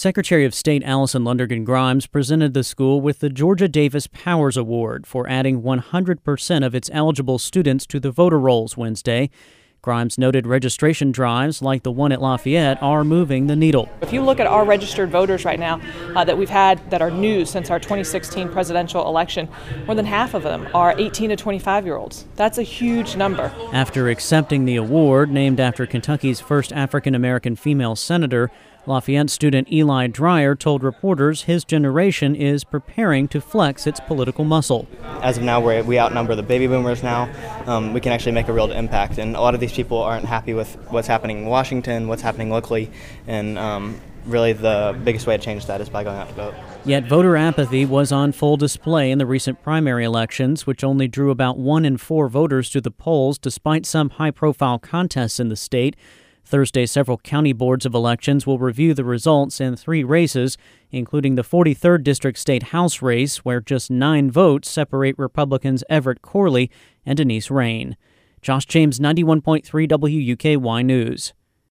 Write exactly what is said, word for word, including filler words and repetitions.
Secretary of State Allison Lundergan Grimes presented the school with the Georgia Davis Powers Award for adding one hundred percent of its eligible students to the voter rolls Wednesday. Grimes noted registration drives like the one at Lafayette are moving the needle. If you look at our registered voters right now uh, that we've had that are new since our twenty sixteen presidential election, more than half of them are eighteen to twenty-five year olds. That's a huge number. After accepting the award, named after Kentucky's first African-American female senator, Lafayette student Eli Dreyer told reporters his generation is preparing to flex its political muscle. As of now, we're, we outnumber the baby boomers now. Um, we can actually make a real impact, and a lot of these people aren't happy with what's happening in Washington, what's happening locally, and um, really the biggest way to change that is by going out to vote. Yet voter apathy was on full display in the recent primary elections, which only drew about one in four voters to the polls despite some high-profile contests in the state. Thursday, several county boards of elections will review the results in three races, including the forty-third District State House race, where just nine votes separate Republicans Everett Corley and Denise Rain. Josh James, ninety-one point three W U K Y News.